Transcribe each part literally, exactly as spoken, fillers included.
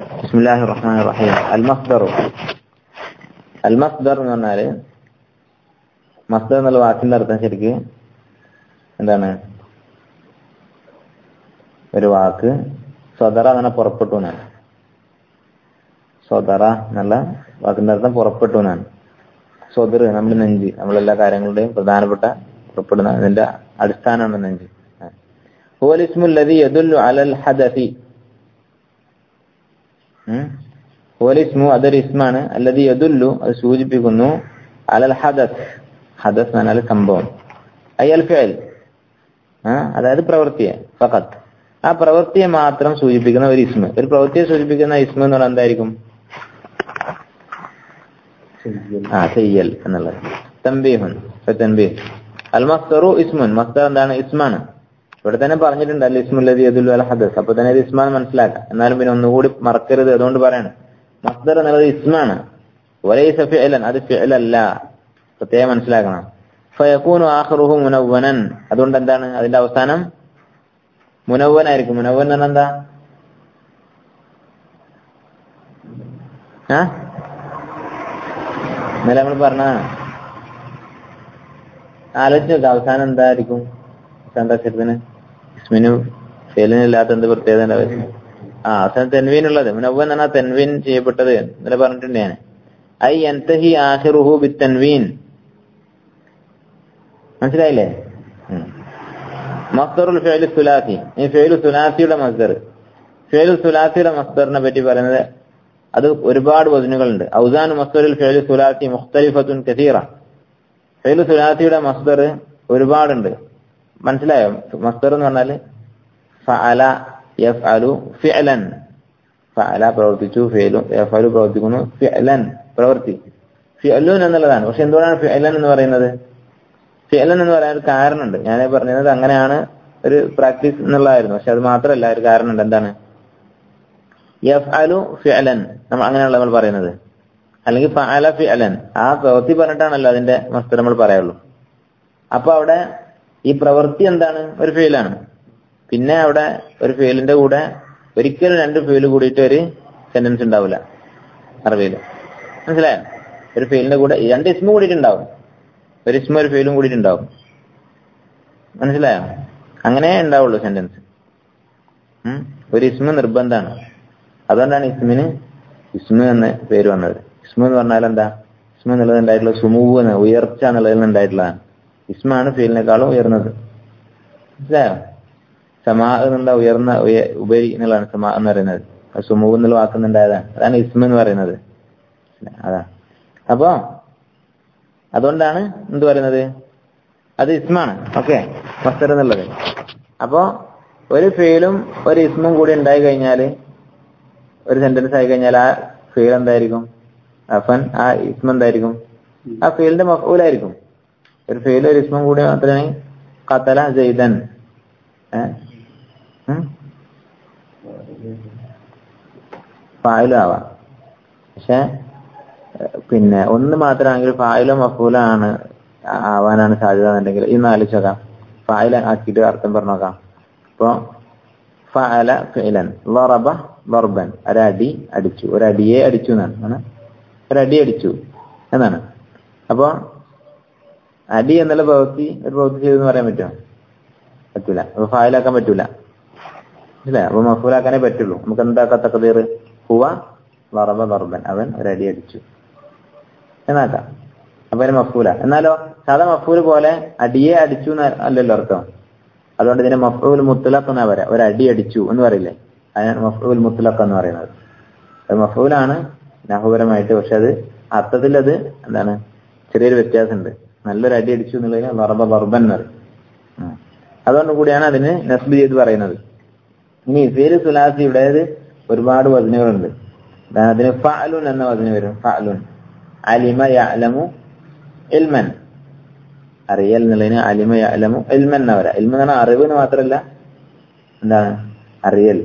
ബിസ്മില്ലാഹിർ റഹ്മാനിർ റഹീം. അൽ മസ്ദർ. അൽ മസ്ദർ എന്ന് പറഞ്ഞാല്, മസ്ദർ എന്നുള്ള വാക്കിന്റെ അർത്ഥം ശരിക്ക് എന്താണ്? ഒരു വാക്ക് സ്വദറ എന്നാണ് പുറപ്പെട്ടു എന്നാണ്. സ്വദറ എന്നുള്ള വാക്കിന്റെ അർത്ഥം പുറപ്പെട്ടു എന്നാണ്. സ്വദർ നമ്മുടെ നെഞ്ച്, നമ്മളെല്ലാ കാര്യങ്ങളുടെയും പ്രധാനപ്പെട്ട പുറപ്പെടുന്ന അതിന്റെ അടിസ്ഥാനമാണ് നെഞ്ച്. ഹുവൽ ഇസ്മുൽ ലദീ യദുല്ലു അലൽ ഹദസി. ഹുവൽ ഇസ്മു അതൊരു ഇസ്മാണ്, അല്ലദീ യദുല്ലു അത് സൂചിപ്പിക്കുന്നു, അലൽ ഹദസ്. ഹദസ് എന്ന് പറഞ്ഞാൽ സംഭവം, അയ്യൽ ഫിഅൽ അതായത് പ്രവൃത്തിയെ, ഫഖത്ത് ആ പ്രവൃത്തിയെ മാത്രം സൂചിപ്പിക്കുന്ന ഒരു ഇസ്മ. ഒരു പ്രവൃത്തിയെ സൂചിപ്പിക്കുന്ന ഇസ്മ എന്ന് പറഞ്ഞാൽ എന്തായിരിക്കും? ആ ചെയ്യൽ എന്നുള്ളത്. തൻബീഹുൻ തൻബീഹ്. അൽ മസ്ദറു ഇസ്മുൻ. മസ്ദർ എന്താണ്? ഇസ്മാണ്. ഇവിടെ തന്നെ പറഞ്ഞിട്ടുണ്ട് അൽ ഇസ്മുൽ ലദീ യദുല്ലു അലൽ ഹദസ്. അപ്പൊ തന്നെ ഇത് ഇസ്മാന്ന് മനസ്സിലാക്കാം. എന്നാലും പിന്നെ ഒന്നുകൂടി മറക്കരുത്, അതുകൊണ്ട് പറയണം. മസ്ദർ എന്നുള്ളത് ഇസ്മാണ്. വലൈസ ഫിഅലൻ, അത് ഫിഅലല്ല, പ്രത്യേകം മനസ്സിലാക്കണം. ഫയകൂനു ആഖിറുഹു മുനവ്വനൻ. അതുകൊണ്ട് എന്താണ് അതിന്റെ അവസാനം? മുനവ്വനായിരിക്കും. മുനവ്വൻ എന്ന് പറഞ്ഞാൽ എന്താ? ആ ഇന്നലെ നമ്മൾ പറഞ്ഞതാണ്. ആലോചിച്ച് നോക്കുക, അവസാനം എന്തായിരിക്കും? അവസാനത്തിന് ഇസ്മിന് ഫെയിലിന് ഇല്ലാത്ത എന്ത് പ്രത്യേകത ഉണ്ടാവും? ആ അവസാനം തെൻവീൻ ഉള്ളത്. മുനവ്വൻ എന്ന് പറഞ്ഞാൽ തെൻവീൻ ചെയ്യപ്പെട്ടത്. ഇന്നലെ പറഞ്ഞിട്ടുണ്ട് ഞാൻ. ഐ യൻതഹി ആഖിറുഹു ബിത്തൻവീൻ. മനസ്സിലായില്ലേ? മസ്ദറുൽ ഫിഅലി സുലാസി. ഈ ഫിഅലു സുലാസിയുടെ മസ്ദർ. ഫിഅലു സുലാസിയുടെ മസ്ദറിനെ പറ്റി പറയുന്നത് അത് ഒരുപാട് വസ്നുകളുണ്ട്. ഔസാനു മസ്ദറുൽ ഫിഅലി സുലാസി മുഖ്തലിഫത്തുൻ കസീറ. ഫിഅലു സുലാസിയുടെ മസ്ദർ ഒരുപാടുണ്ട്. മനസ്സിലായോ? മസ്ദർ എന്ന് പറഞ്ഞാൽ ഫഅല യഫ്അലു ഫിഅലൻ. ഫഅല പ്രവർത്തിച്ചു, ഫിഅലു യഫ്അലു പ്രവർത്തിക്കുന്നു, ഫിഅലൻ പ്രവൃത്തി. ഫിഅലുൻ എന്നുള്ളതാണ്. പക്ഷെ എന്തുകൊണ്ടാണ് ഫിഅലൻ എന്ന് പറയുന്നത്? ഫിഅലൻ എന്ന് പറയാൻ ഒരു കാരണമുണ്ട്. ഞാൻ പറഞ്ഞത് അങ്ങനെയാണ് ഒരു പ്രാക്ടീസ് എന്നുള്ളതായിരുന്നു. പക്ഷെ അത് മാത്രമല്ല, ഒരു കാരണമുണ്ട്. എന്താണ്? യഫ്അലു ഫിഅലൻ നമ്മൾ അങ്ങനെയുള്ള നമ്മൾ പറയുന്നത്. അല്ലെങ്കിൽ ഫഅല ഫിഅലൻ, ആ പ്രവൃത്തി പറഞ്ഞിട്ടാണല്ലോ അതിന്റെ മസ്ദർ നമ്മൾ പറയുള്ളൂ. അപ്പൊ അവിടെ ഈ പ്രവൃത്തി എന്താണ്? ഒരു ഫിഅലാണ്. പിന്നെ അവിടെ ഒരു ഫിഅലിന്റെ കൂടെ ഒരിക്കലും രണ്ട് ഫിഅൽ കൂടിയിട്ട് ഒരു സെന്റൻസ് ഉണ്ടാവില്ല അറബിയിൽ. മനസ്സിലായോ? ഒരു ഫിഅലിന്റെ കൂടെ രണ്ട് ഇസ്മ കൂടിയിട്ടുണ്ടാവും, ഒരു ഇസ്മ ഒരു ഫിഅലും കൂടിയിട്ടുണ്ടാവും. മനസ്സിലായോ? അങ്ങനെ ഉണ്ടാവുള്ളൂ സെന്റൻസ്. ഒരു ഇസ്മ നിർബന്ധമാണ്. അതുകൊണ്ടാണ് ഇസ്മിന് ഇസ്മ എന്ന പേര് വന്നത്. ഇസ്മ എന്ന് പറഞ്ഞാൽ എന്താ? ഇസ്മ എന്നുള്ളത് ഉണ്ടായിട്ടുള്ള സുമൂവ് എന്ന ഉയർച്ച എന്നുള്ളതിൽ ഉണ്ടായിട്ടുള്ളതാണ്. ഇസ്മാണ് ഫീലിനേക്കാളും ഉയർന്നത്. മനസ്സിലായോ? സമാ എന്നുള്ള ഉയർന്ന ഉപരി എന്നുള്ളതാണ് സമാ എന്ന് പറയുന്നത്. സുമൂവ് എന്നുള്ള വാക്കുന്നുണ്ടായതാണ്. അതാണ് ഇസ്മ എന്ന് പറയുന്നത്. അതാ. അപ്പൊ അതുകൊണ്ടാണ് എന്ത് പറയുന്നത്? അത് ഇസ്മാണ്. ഓക്കെ, മസ്ദർ എന്നുള്ളത്. അപ്പോ ഒരു ഫീലും ഒരു ഇസ്മും കൂടി ഉണ്ടായി കഴിഞ്ഞാൽ, ഒരു സെന്റൻസ് ആയി കഴിഞ്ഞാൽ, ആ ഫീൽ എന്തായിരിക്കും? അഫൻ ആ ഇസ്മ എന്തായിരിക്കും? ആ ഫീലിന്റെ മഫ്ഊലായിരിക്കും. ഒരു ഫീലും ഒരു ഇസ്മും കൂടി മാത്രമേ ഖതല സൈദൻ ഫായിലും ആവാം. പക്ഷെ പിന്നെ ഒന്ന് മാത്രമാണെങ്കിൽ ഫായിലോ മഫ്ഊലോ ആണ് ആവാനാണ് സാധ്യത എന്നുണ്ടെങ്കിൽ ഇന്ന് ആലോചിച്ചോക്കാം. ഫായില ആക്കിയിട്ട് അർത്ഥം പറഞ്ഞു നോക്കാം. ഇപ്പൊ ഫഅല ഫിഅലൻ, ളറബ ളർബൻ, ഒരടി അടിച്ചു, ഒരടിയെ അടിച്ചു എന്നാണ്. ഒരടി അടിച്ചു എന്നാണ്. അപ്പൊ അടി എന്നുള്ള പ്രവൃത്തി ഒരു പ്രവൃത്തി ചെയ്തെന്ന് പറയാൻ പറ്റുമോ? പറ്റൂല. അപ്പൊ ഫായിലാക്കാൻ പറ്റൂല. ഇല്ലേ? അപ്പൊ മഫ്ഊലാക്കാനേ പറ്റുള്ളൂ. നമുക്ക് എന്താക്കാം? തഖ്ദീർ ഹുവ ളറബ ളർബൻ, അവൻ ഒരടി അടിച്ചു എന്നാക്കാം. അപ്പൊ അതിന് മഫ്ഊല. എന്നാലോ സാധാ മഫ്ഊൽ പോലെ അടിയെ അടിച്ചു അല്ലല്ലോ അർത്ഥം. അതുകൊണ്ട് ഇതിനെ മഫ്ഊൽ മുത്ലഖ് എന്നാ പറയാ. ഒരടി അടിച്ചു എന്ന് പറയില്ലേ? അതിനാണ് മഫ്ഊൽ മുത്ലഖ് എന്ന് പറയുന്നത്. അത് മഫ്ഊലാണ് നഹ്വുപരമായിട്ട്. പക്ഷെ അത് അർത്ഥത്തിൽ അത് എന്താണ്? ചെറിയൊരു വ്യത്യാസമുണ്ട്. നല്ലൊരു അടി അടിച്ചു എന്നുള്ളതിന് ളറബ ളർബൻ എന്ന് പറയും. അതുകൊണ്ട് കൂടിയാണ് അതിന് നസ്ബ് ചെയ്ത് പറയുന്നത്. ഇനി ഫീൽ സുലാസിയുടേത് ഒരുപാട് വസ്നുകളുണ്ട്. അതിന് ഫഅലുൻ എന്ന വസ്ന് വരും. ഫഅലുൻ. അലിമ യഅലമു ഇൽമൻ, അറിയൽ എന്നുള്ളതിന് അലിമ യഅലമു ഇൽമൻ എന്നാ പറയാ. ഇൽമ എന്ന് പറഞ്ഞാൽ അറിവ് എന്ന് മാത്രമല്ല, എന്താണ്? അറിയൽ.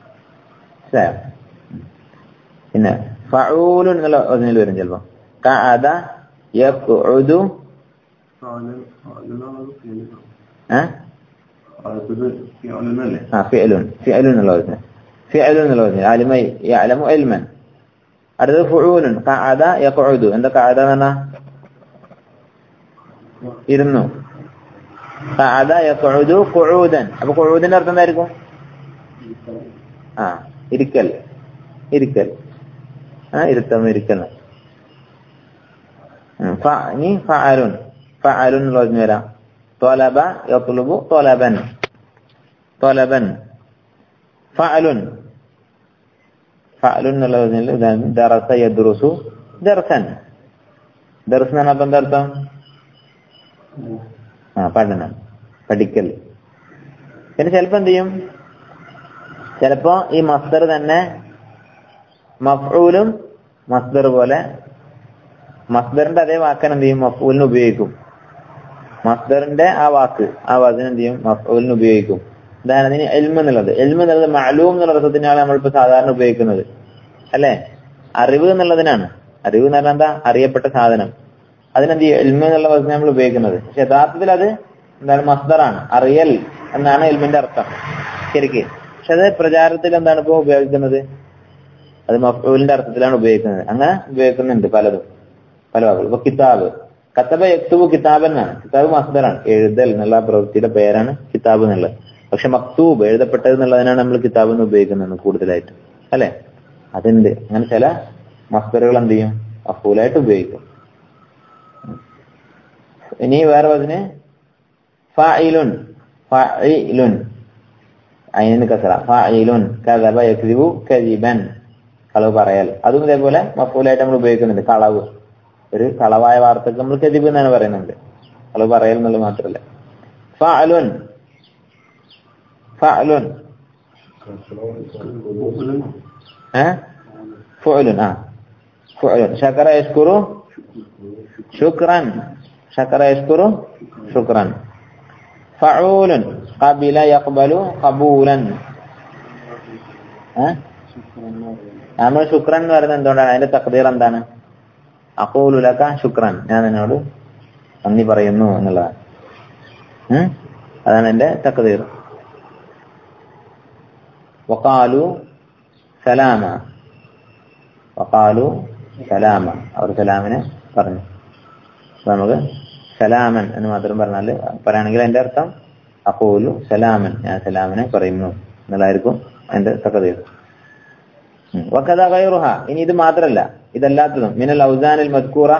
പിന്നെ ഫഊലുൻ എന്നുള്ള വസ്നിൽ വരും ചിലപ്പോ. ഖഅദ യഖ്ഉദു. ആ ഫിഅലുൻ. ഫിഅലുൻ എന്നുള്ള വസ്ന്. ഫിഅൽ എന്നുള്ള വസന അലിമ യഅലമു ഇൽമൻ. അടുത്തത് ഫുഊലുൻ ഖഅദ യഖഉദു. എന്താ ഖഅദ എന്ന് പറഞ്ഞാ ഇരുന്നു. ഖഅദ യഖഉദു ഖുഊദൻ. അപ്പൊ ഖുഊദിന്റെ അർത്ഥം എന്തായിരിക്കും? ആ ഇരിക്കൽ, ഇരിക്കൽ, ആ ഇരുത്തം, ഇരിക്കൽ. ഇനി ഫഅലുൻ ഫഅലുൻ എന്നുള്ള വസന വരാം. ത്വലബ യത്ലുബു ത്വലബൻ ത്വലബൻ. ഫഅലുൻ ഫഅലുൻ എന്നുള്ള വസനയിൽ ഉദാഹരണം ദറസ യദ്റുസു ദർസൻ. ദർസ് എന്ന് പറഞ്ഞാൽ എന്താ അർത്ഥം? ആ പഠനം, പഠിക്കൽ. പിന്നെ ചിലപ്പോ എന്ത് ചെയ്യും, ചിലപ്പോ ഈ മസ്ദർ തന്നെ മഫ്ഊലും മസ്ദർ പോലെ മസ്ദറിന്റെ അതേ വാക്കൻ എന്ത് ചെയ്യും, മഫ്ഊലിന് ഉപയോഗിക്കും. മസ്ദറിന്റെ ആ വാക്ക് ആ വാക്കിന് എന്ത് ചെയ്യും, മഫ്ഊലിന് ഉപയോഗിക്കും. ഉദാഹരണത്തിന് ഇൽമ് എന്നുള്ളത് ഇൽമ് എന്നുള്ളത് മഅലൂം എന്നുള്ള അർത്ഥത്തിനാണ് നമ്മളിപ്പോ സാധാരണ ഉപയോഗിക്കുന്നത്, അല്ലെ? അറിവ് എന്നുള്ളതിനാണ്. അറിവ് എന്ന് പറഞ്ഞാൽ എന്താ? അറിയപ്പെട്ട സാധനം. അതിനെന്ത് ചെയ്യും, ഇൽമ് എന്നുള്ള വാക്കിന് നമ്മൾ ഉപയോഗിക്കുന്നത്. പക്ഷെ യഥാർത്ഥത്തിൽ അത് എന്താണ്, മസ്ദറാണ്. അറിയൽ എന്നാണ് ഇൽമിന്റെ അർത്ഥം ശരിക്ക്. പക്ഷെ അത് പ്രചാരത്തിൽ എന്താണ് ഇപ്പോ ഉപയോഗിക്കുന്നത്, അത് മഫ്ഊലിന്റെ അർത്ഥത്തിലാണ് ഉപയോഗിക്കുന്നത്. അങ്ങനെ ഉപയോഗിക്കുന്നുണ്ട് പലതും, പല വാക്കുകൾ. ഇപ്പൊ കിതാബ്, കതബ യക്തുബു കിതാബ് എന്നാണ്. കിതാബ് മസ്ദറാണ്, എഴുതൽ എന്നുള്ള പ്രവൃത്തിയുടെ പേരാണ് കിതാബ് എന്നുള്ളത്. പക്ഷെ മക്തൂബ് എഴുതപ്പെട്ടത് എന്നുള്ളതിനാണ് നമ്മൾ കിതാബ് എന്ന് ഉപയോഗിക്കുന്നത് കൂടുതലായിട്ട്, അല്ലെ? അതുണ്ട്. അങ്ങനെ ചില മസ്ദറുകൾ എന്ത് ചെയ്യും, മഫ്ഊലായിട്ട് ഉപയോഗിക്കും. ഇനി വേറെ അതിന് ഫാഇലുൻ ഫാഇലുൻ അയിന് കസറ ഫാഇലുൻ കദബ യക്ദിബു കദിബൻ. കളവ് പറയൽ. അതും ഇതേപോലെ മഫ്ഊലായിട്ട് നമ്മൾ ഉപയോഗിക്കുന്നുണ്ട്. കളവ്, ഒരു കളവായ വാർത്തക്ക് നമ്മൾ കദിബ് എന്നാണ് പറയുന്നുണ്ട്, കളവ് പറയൽ എന്നുള്ളത് മാത്രമല്ല. ഫഅലുൻ ഫഅലുൻ ഏഹ് ഫുഅലുൻ ആ ഫുഅലുൻ ശകറ യശ്കുറു ശുക്രൻ ശകറ യശ്കുറു ശുക്രൻ. ഫഊലുൻ ഖബില യഖ്ബലു ഖബൂലൻ. ഏഹ് നമ്മൾ ശുക്രൻ എന്ന് പറയുന്നത് എന്തുകൊണ്ടാണ്? അതിന്റെ തഖ്ദീർ എന്താണ്? അഖൂലു ലക ശുക്രൻ, ഞാൻ നിന്നോട് നന്ദി പറയുന്നു എന്നുള്ളതാണ്. ഉം അതാണ് എന്റെ തഖ്ദീർ. വഖാലു സലാമ വഖാലു സലാമ, അവർ സലാമിനെ പറഞ്ഞു. അപ്പൊ നമുക്ക് സലാമൻ എന്ന് മാത്രം പറഞ്ഞാൽ പറയുകയാണെങ്കിൽ അതിന്റെ അർത്ഥം അഖൂലു സലാമൻ, ഞാൻ സലാമിനെ പറയുന്നു എന്നുള്ളതായിരിക്കും അതിന്റെ തഖ്ദീർ. വകദ ഗൈറുഹ, ഇനി ഇത് മാത്രല്ല ഇതല്ലാത്തതും മിനൽ ഔസാനിൽ മദ്കൂറ.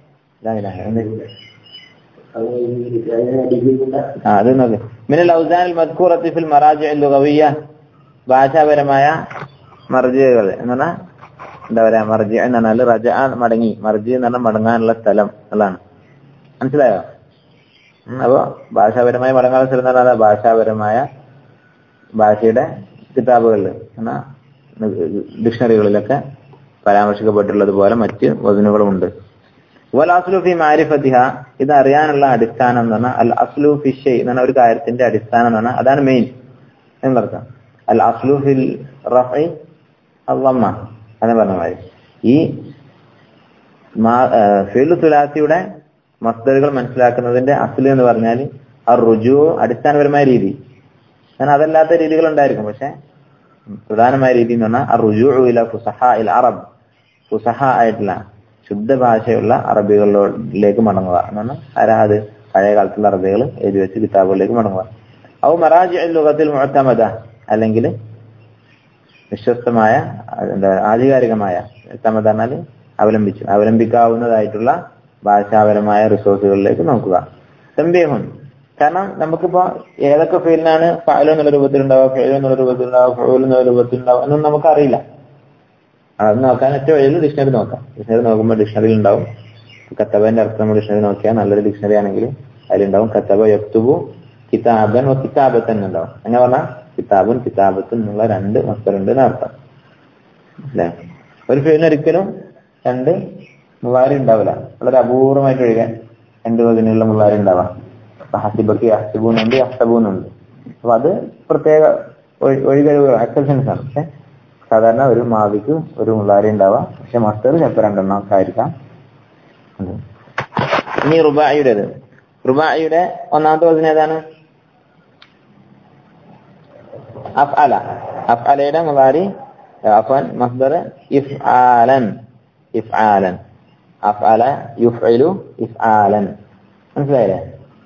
അത് നോക്ക്, മിനൽ ഔസാനിൽ മദ്കൂറത്തി ഫിൽ മറാജിഇൽ ലുഗവിയ്യ, ഭാഷാപരമായ മർജികൾ എന്ന് പറഞ്ഞാൽ എന്താ പറയാ, മർജി എന്ന് പറഞ്ഞാൽ റജ മടങ്ങി, മർജി എന്ന് പറഞ്ഞാൽ മടങ്ങാനുള്ള സ്ഥലം എന്നുള്ളതാണ്. മനസ്സിലായോ? അപ്പോ ഭാഷാപരമായ മടങ്ങാനുള്ള സ്ഥലം എന്ന് പറഞ്ഞാൽ ഭാഷാപരമായ ഭാഷയുടെ കിതാബുകളിൽ എന്നാ ഡിക്ഷണറികളിലൊക്കെ പരാമർശിക്കപ്പെട്ടുള്ളത് പോലെ മറ്റ് വസനുകളും ഉണ്ട്. വൽ അസ്ലു ഫി മഅരിഫതിഹ, ഇത് അറിയാനുള്ള അടിസ്ഥാനം എന്ന് പറഞ്ഞാൽ അൽ അസ്ലു ഫി ഷൈ എന്ന് പറഞ്ഞാൽ ഒരു കാര്യത്തിന്റെ അടിസ്ഥാനം എന്ന് പറഞ്ഞാൽ അതാണ് മെയിൻ എന്നർത്ഥം. അൽ അസ്ലു ഫിൽ റഫഇ അദ്ദമ്മ എന്ന് പറഞ്ഞ മാതിരി ഈ ഫിഅ്ലു സുലാസിയുടെ മസ്ദറുകൾ മനസ്സിലാക്കുന്നതിന്റെ അസ്ലു എന്ന് പറഞ്ഞാൽ അർ റുജൂ, അടിസ്ഥാനപരമായ രീതി. കാരണം അതല്ലാത്ത രീതികൾ ഉണ്ടായിരിക്കും, പക്ഷെ പ്രധാനമായ രീതി എന്ന് പറഞ്ഞാൽ അർ റുജൂ ഇല ഫുസഹാഇൽ അറബ്, ഫുസഹ ആയിട്ടുള്ള ശുദ്ധ ഭാഷയുള്ള അറബികളിലേക്ക് മടങ്ങുക എന്ന് പറഞ്ഞാൽ ആരാ അത്, പഴയ കാലത്തുള്ള അറബികൾ എഴുതി വെച്ച് കിതാബുകളിലേക്ക് മടങ്ങുക. ഔ മറാജിഉൽ ലുഗത്തിൽ മുഅ്തമദ, അല്ലെങ്കിൽ വിശ്വസ്തമായ എന്താ ആധികാരികമായ, മുഅ്തമദ എന്നാൽ അവലംബിച്ചു അവലംബിക്കാവുന്നതായിട്ടുള്ള ഭാഷാപരമായ റിസോഴ്സുകളിലേക്ക് നോക്കുക. തംബീഹുൻ, കാരണം നമുക്കിപ്പോ ഏതൊക്കെ ഫീലിനാണ് ഫഅലു എന്നുള്ള രൂപത്തിലുണ്ടാവുക, ഫഇലു എന്നുള്ള രൂപത്തിലുണ്ടാവുക, ഫഊലു എന്നുള്ള രൂപത്തിലുണ്ടാവുക എന്നൊന്നും നമുക്കറിയില്ല. അത് നോക്കാൻ ഏറ്റവും വലിയ ഡിക്ഷണറി നോക്കാം. ഡിക്ഷണറി നോക്കുമ്പോൾ ഡിക്ഷണറിയിൽ ഉണ്ടാവും കത്തബന്റെ അർത്ഥം. നമ്മൾ ഡിക്ഷണറി നോക്കിയാൽ നല്ലൊരു ഡിക്ഷണറി ആണെങ്കിൽ അതിലുണ്ടാവും കത്തബ യക്തുബു കിതാബൻ കിതാബത്തൻ ഉണ്ടാവും. അങ്ങനെ പറഞ്ഞാൽ കിതാബുൻ കിതാബത്തും എന്നുള്ള രണ്ട് മസ്ദറുണ്ട് എന്നർത്ഥം. അല്ലെ? ഒരു ഫീലിന് ഒരിക്കലും രണ്ട് മുളാരി ഉണ്ടാവില്ല, വളരെ അപൂർവമായിട്ട് ഒഴികെ രണ്ട് വചനമുള്ള മുളാരി ഉണ്ടാവാം. ഹസിബക്ക് ഹസിബൂന്നുണ്ട്, ഹസബൂന്നുണ്ട്. അപ്പൊ അത് പ്രത്യേക ഒഴികഴിവ് എക്സെപ്ഷൻസ് ആണ്. പക്ഷെ സാധാരണ ഒരു മാവിക്ക് ഒരു മുളാരി ഉണ്ടാവാം, പക്ഷെ മസ്ദർ ചിലപ്പോൾ രണ്ടെണ്ണം ഒക്കെ ആയിരിക്കാം. ഇനി റുബായിയുടേത്, റുബായിയുടെ ഒന്നാമത്തെ വചനം ഏതാണ്? അഫ്അല. അഫ്അലയുടെ മുളാരി അഫൻ മസ്ദർ ഇഫ്ആലൻ ഇഫ്ആലൻ അഫ്അല യുഫ്ഇലു ഇഫ്ആലൻ മനസ്സിലായില്ലേ?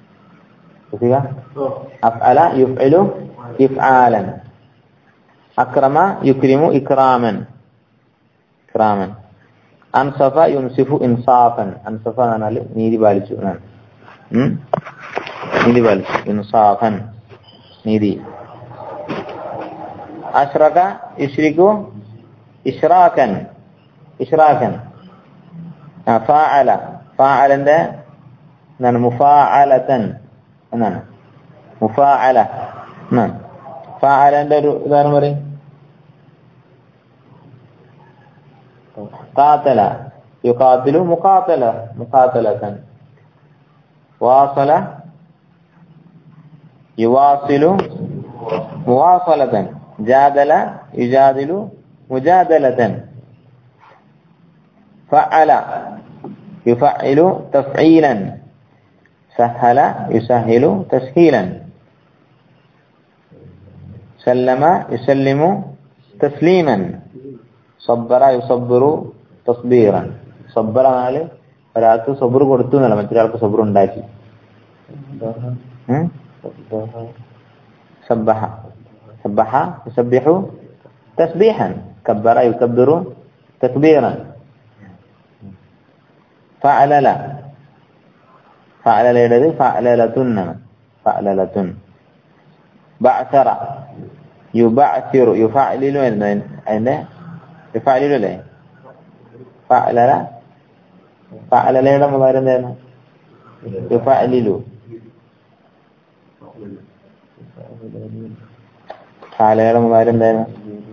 അഫ്അല യുഫ്ഇലു ഇഫ്ആലൻ അക്രമ യുക്രിമു ഇക്രാമൻ ഇക്രാമൻ അൻസഫ യുൻസിഫു ഇൻസാഫൻ അൻസഫ എന്ന് പറഞ്ഞാൽ നീതി പാലിച്ചു എന്നാണ്. നീതി പാലിച്ചു ഇൻസാഫൻ നീതി. അഷ്റക യുശ്രികു ഇഷ്റാഖൻ ഇഷ്റാഖൻ ഫഅല ഫഅലന്റെ എന്താണ് മുഫാഅലതൻ എന്നാണ് മുഫാഅല എന്നാണ്. ഫഅലന്റെ ഒരു ഉദാഹരണം പറയും. ഖാതല യുഖാതിലു മുഖാതല മുഖാതലതൻ വാസല യുവാസിലു മുവാസലതൻ ജാദല യുജാദിലു മുജാദലതൻ ഫഅല യുഫഇലു തഫ്ഈലൻ സഹല യുസഹിലു തസ്ഹീലൻ സല്ലമ യുസല്ലിമു തസ്ലീമൻ സബ്ബറ യുസബ്ബിറു തസ്ബീറൻ. സബ്ബറ എന്നാൽ ഒരാൾക്ക് സബ്ർ കൊടുത്തു എന്നല്ല, മറ്റൊരാൾക്ക് സബ്ർ ഉണ്ടാക്കി. സബ്ബഹ സബ്ബഹ യുസബ്ബിഹു തസ്ബീഹൻ കബ്ബറ യുകബ്ബിറു തക്ബീറൻ. ഫഅലല ഫഅലലയുടേത് ഫഅലലതുൻ എന്നാണ്. ഫഅലലതുൻ. ബഅസറ യുബഅസിറു യുഫഅലിലു എന്ന് അതിന്റെ യുഫഅലിലു അല്ലേ? ഫഅലല ഫഅലലയുടെ മുളാരി എന്തായിരുന്നു? യുഫഅലിലു. ഫഅലലയുടെ മുളാരി എന്തായിരുന്നു?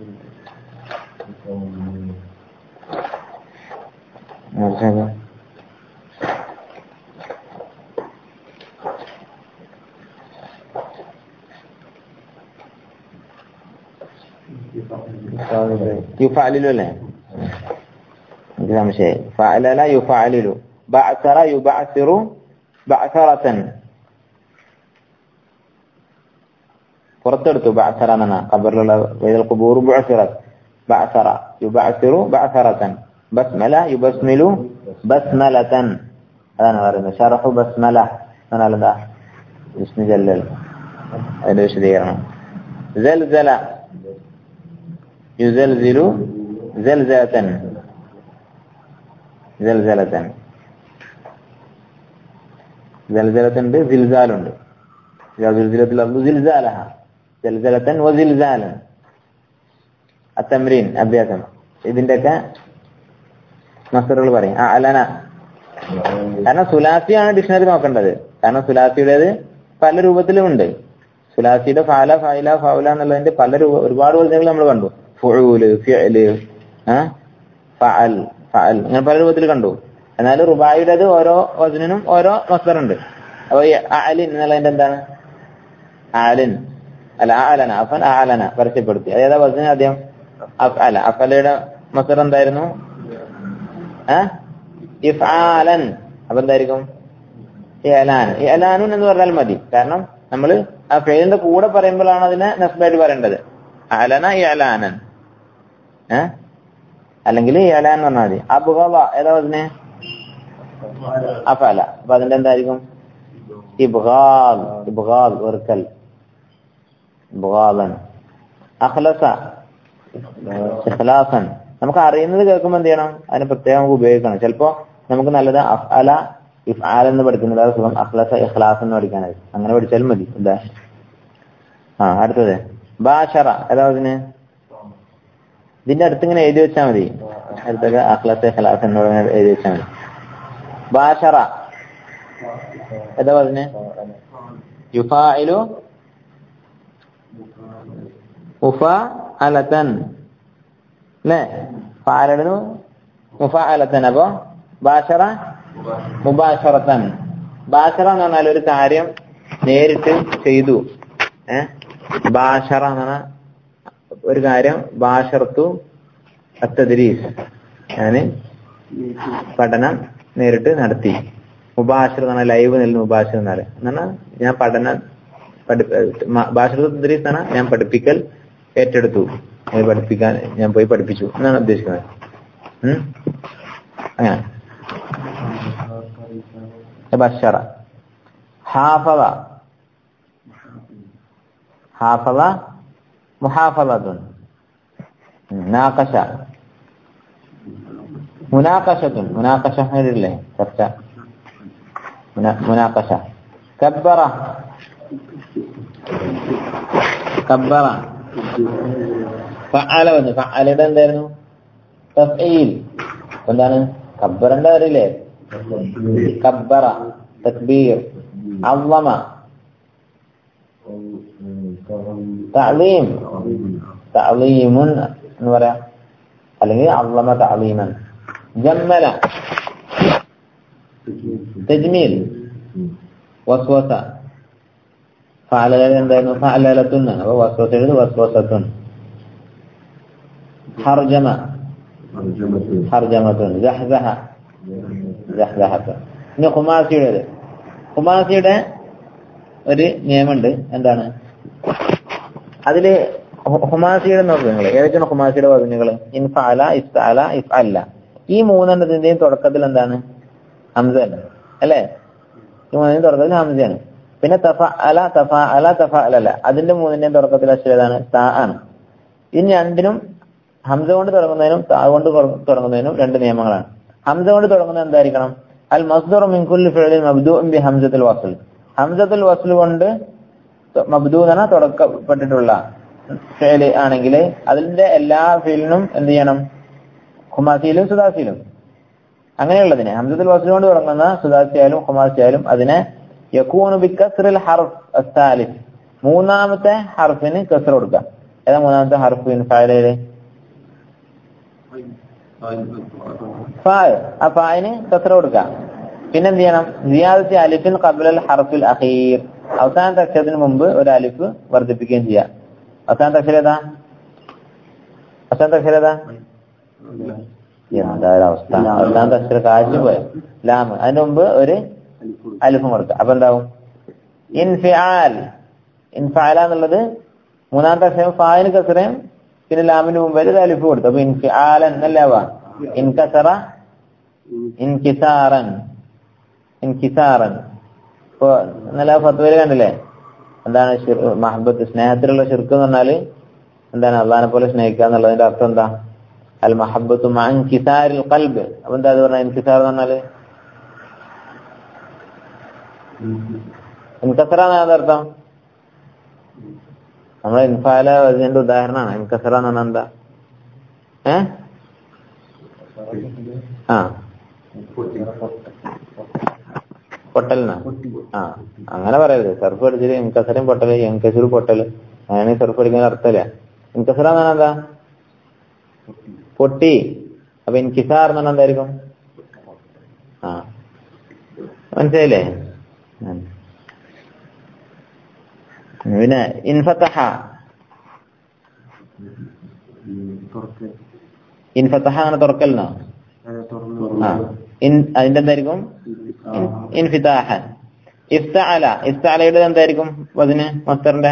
യുഫഅലിലു അല്ലേ? എനിക്ക് സംശയം. ഫഅലല യുഫഅലിലു. ബഅസറ യുബഅസിറു ബഅസറതൻ. പുറത്തെടുത്തു ബഅസറ എന്നാണ് ഖബറിലുള്ള വൈദൽ ഖുബൂറു ബുഅസിറത്. ബഅസറ യുബഅസിറു ബഅസറതൻ. ബസ്മല യുബസ്മിലു ബസ്മലതൻ. അതാണ് പറയുന്നത്. ശറഹു ബസ്മല എന്നാൽ എന്താ? ഇസ്മു ജല്ലൽ. അതിന്റെ വിശദീകരണം. സൽസല യുസൽസിലു സൽസലതൻ സൽസലതൻ. സൽസലത്തുണ്ട്, സിൽസാലുണ്ട്. സൽസലതൻ വസിൽസാലൻ. അത്തംരീൻ അഭ്യാസം. ഇതിന്റെയൊക്കെ മസ്ദറുകൾ പറയും. അലന കാരണം സുലാസിയാണ് ഡിക്ഷണറി നോക്കേണ്ടത്. കാരണം സുലാസിയുടേത് പല രൂപത്തിലും ഉണ്ട്. സുലാസിയുടെ ഫഅല ഫഅല ഫൗല എന്നുള്ളതിന്റെ പല രൂപ ഒരുപാട് വചനങ്ങൾ നമ്മൾ കണ്ടു. ഫുഊല് ഫിഅല് ഫഅൽ ഫഅൽ അങ്ങനെ പല രൂപത്തിൽ കണ്ടു. എന്നാൽ റുബായിയുടേത് ഓരോ വചനിനും ഓരോ മസ്ദറുണ്ട്. അപ്പൊ ഈ അഅലിൻ എന്നുള്ളതിന്റെ എന്താണ്? അഅലിൻ അല്ല അഅലന അഫൻ അഅലന പരസ്യപ്പെടുത്തി. അതേതാ വചനം? ആദ്യം അഫ്അല. അഫ്അലയുടെ മസ്ദർ എന്തായിരുന്നു? ഏഹ് ഇഫ്ആലൻ. അപ്പൊ എന്തായിരിക്കും? ഇഅലാൻ. ഇഅലാനുൻ എന്ന് പറഞ്ഞാൽ മതി. കാരണം നമ്മൾ ആ ഫെയിലിന്റെ കൂടെ പറയുമ്പോഴാണ് അതിനെ നസ്ബായിട്ട് പറയേണ്ടത്. അഅലന ഇഅലാനൻ. ഏഹ് അല്ലെങ്കിൽ ഇഅലാൻ എന്ന് പറഞ്ഞാൽ മതി. അബ്ഗള ഏതാ വചനെ? അഫഅല. അപ്പൊ അതിന്റെ എന്തായിരിക്കും? ഇബ്ഗാൽ. ഇബ്ഗാൽ വെറുക്കൽ. ഇബ്ഗാലൻ. അഖ്ലസ ഇഖ്ലാസൻ. നമുക്ക് അറിയുന്നത് കേൾക്കുമ്പോൾ എന്ത് ചെയ്യണം? അതിന് പ്രത്യേകം നമുക്ക് ഉപയോഗിക്കണം. ചിലപ്പോ നമുക്ക് നല്ലത് അഫ്അല ഇഫ്ആൽ എന്ന് പഠിക്കുന്നത് സുഖം അഖ്ലസ ഇഖ്ലാസ് എന്ന് പഠിക്കാനായി. അങ്ങനെ പഠിച്ചാലും മതി. എന്താ? ആ അടുത്തത് ബാശറ ഏതാ അതിന്? ഇതിന്റെ അടുത്ത് ഇങ്ങനെ എഴുതി വെച്ചാൽ മതി. അടുത്തൊക്കെ അഖ്ലസ ഇഖ്ലാസ് എന്നോട് എഴുതി വെച്ചാൽ മതി. ബാശറ ഏതാ അതിന്? യുഫാഇലു മുഫാഅലതൻ അല്ലേ? ഫഅലു മുഫാഅലതൻ. അപ്പൊ ബാശറ മുബാശറതൻ. ബാശറ എന്ന് പറഞ്ഞാൽ ഒരു കാര്യം നേരിട്ട് ചെയ്തു. ഏഹ് ബാശറ എന്ന് പറഞ്ഞാൽ ഒരു കാര്യം ബാശർത്തു അത്തദ്രീസ്, ഞാന് പഠനം നേരിട്ട് നടത്തി. മുബാശർ എന്ന് പറഞ്ഞാൽ ലൈവ് നെല്ല് മുബാശർ എന്നാണ്. എന്നാണ് ഞാൻ പഠനം പഠി ബാശർത്തു തദ്രീസ് എന്നാണ് ഞാൻ പഠിപ്പിക്കൽ ഏറ്റെടുത്തു, അത് പഠിപ്പിക്കാൻ ഞാൻ പോയി പഠിപ്പിച്ചു എന്നാണ് ഉദ്ദേശിക്കുന്നത്. അങ്ങനെ ബഷറ. ഹാഫള ഹാഫള മുഹാഫളത്തുൻ. നാഖശ മുനാഖശത്തുൻ. മുനാഖശ ഇല്ലേ ചർച്ച, മുനാഖശ. കബ്ബറ കബ്ബറ. ഫഅല വന്നു. ഫഅലയുടെ എന്തായിരുന്നു? തഫ്ഈൽ. എന്താണ്? കബ്ബറന്റെ അറിയില്ലേ? കബ്ബറ തക്ബീർ. അള്ളമ തഅലീം. തഅലീമുൻ എന്ന് പറയാ, അല്ലെങ്കിൽ അള്ളമ തഅലീമൻ. ജമ്മല തജ്മീൽ. വസ്വസ. ഫഅലയുടെ എന്തായിരുന്നു? ഫഅലലത്തുൻ. അപ്പൊ വസ്വസയുടെ വസ്വസത്തുൻ. ഹർജമ ഹർജമത്തുൻ. സഹ്സഹ സഹ്സഹത്തുൻ. ഇനി ഖുമാസിയുടെ ഖുമാസിയുടെ ഒരു നിയമമുണ്ട്. എന്താണ് അതില്? ഖുമാസിയുടെ നോക്കുക നിങ്ങൾ. ഏതൊക്കെയാണ് ഖുമാസിയുടെ വചനങ്ങൾ? ഇൻഫഅല, ഇഫ്തഅല, ഇഫ്അല്ല. ഈ മൂന്നെണ്ണത്തിന്റെയും തുടക്കത്തിൽ എന്താണ്? ഹംസയാണ് അല്ലേ? ഈ മൂന്നിന്റെയും തുടക്കത്തിൽ ഹംസയാണ്. പിന്നെ തഫഅല, തഫഅല, തഫഅലല, അതിന്റെ മൂന്നിന്റെയും തുടക്കത്തിൽ അക്ഷരം ഏതാണ്? താ ആണ്. ഇനി രണ്ടിനും ഹംസ കൊണ്ട് തുടങ്ങുന്നതിനും താ കൊണ്ട് തുടങ്ങുന്നതിനും രണ്ട് നിയമങ്ങളാണ്. ഹംസ കൊണ്ട് തുടങ്ങുന്നത് എന്തായിരിക്കണം? അൽ മസ്ദറു മിൻ കുല്ലി ഫിഅലിൻ മബ്ദൂഉൻ ബി ഹംസത്തുൽ വസ്ൽ. ഹംസത്തുൽ വസ്ൽ കൊണ്ട് മബ്ദൂ എന്ന തുടക്കപ്പെട്ടിട്ടുള്ള ഫിഅൽ ആണെങ്കിൽ അതിന്റെ എല്ലാ ഫിഅലിനും എന്ത് ചെയ്യണം? ഖുമാസിയിലും സുദാസിയിലും. അങ്ങനെയുള്ളതിനെ ഹംസത്തുൽ വസ്ൽ കൊണ്ട് തുടങ്ങുന്ന സുദാസിയായാലും ഖുമാസിയായാലും അതിനെ യകൂനു ബികസ്റിൽ ഹർഫ് അസ്സാലിസ്, മൂന്നാമത്തെ ഹർഫിന് കസ്ർ കൊടുക്കുക. ഏതാ മൂന്നാമത്തെ ഹർഫ് ഫഅലയിലെ? ഫാ. ആ ഫായിന് കസ്ർ കൊടുക്കുക. പിന്നെ എന്ത് ചെയ്യണം? സിയാദത്തി അലിഫിൻ ഖബ്ലൽ ഹർഫിൽ അഖീർ, അവസാനത്തെ അക്ഷരത്തിന് മുമ്പ് ഒരു അലിഫ് വർദ്ധിപ്പിക്കുകയും ചെയ്യാം. അവസാനത്തെ അക്ഷരം ഏതാ? അവസാനത്തെ അക്ഷരം ഏതാ? എന്താ അവസ്ഥ? അവസാനത്തെ അക്ഷരം കാശ് പോയ ലാം, അതിന് മുമ്പ് ഒരു അലിഫും കൊടുക്കുക. അപ്പൊ എന്താവും? ഇൻഫിആൽ. ഇൻഫഅല എന്നുള്ളത് മൂന്നാമത്തെ അക്ഷരം ഫായിന് കസ്റയും പിന്നെ ലാമിന് മുമ്പ് ഒരു അലിഫ് കൊടുത്തു. അപ്പൊ ഇൻഫിആലൻ എന്നല്ലാവാ. ഇൻകസറ ഇൻകിസാറൻ ഇൻകിസാറൻ. ഇപ്പൊ ഇന്നലെ ഫത്വയിൽ കണ്ടില്ലേ എന്താണ് മഹബത്ത്, സ്നേഹത്തിലുള്ള ശിർക്ക് എന്ന് പറഞ്ഞാല് എന്താണ്? അള്ളാഹിനെ പോലെ സ്നേഹിക്കുക എന്നുള്ളതിന്റെ അർത്ഥം എന്താ? അൽ മഹബത്തു മഅ ഇൻകിസാരിൽ ഖൽബ്. അപ്പൊ എന്താ അത് പറഞ്ഞ? ഇൻകിസാർ എന്ന് പറഞ്ഞാല് ഇൻകസറ എന്നാണ് അർത്ഥം. നമ്മളെ ഇൻഫാല അതിന്റെ ഉദാഹരണമാണ്. ഇൻകസറ എന്ന് പറഞ്ഞാൽ എന്താ? ഏഹ് ആ പൊട്ടലിനാ? ആ അങ്ങനെ പറയരുത്. സർഫ് അടിച്ചിട്ട് ഇൻകസറയും പൊട്ടല്, എൻകസൂർ പൊട്ടല്, അങ്ങനെ സർഫ് അടിക്കാൻ അർത്ഥമില്ല. ഇൻകസറ എന്ന് പറഞ്ഞാൽ എന്താ? പൊട്ടി. അപ്പൊ ഇൻകിസാർ എന്ന് പറഞ്ഞാൽ എന്തായിരിക്കും? ആ മനസ്സിലായില്ലേ? പിന്നെ ഇൻഫതഹ. ഇൻഫതഹ അങ്ങനെ തുറക്കലെന്നോ? ആ അതിന്റെ എന്തായിരിക്കും? ഇൻഫിതാഹൻ. ഇഫ്തഅല. ഇഫ്തഅലയുടെ എന്തായിരിക്കും അതിന് മസ്ദറിന്റെ?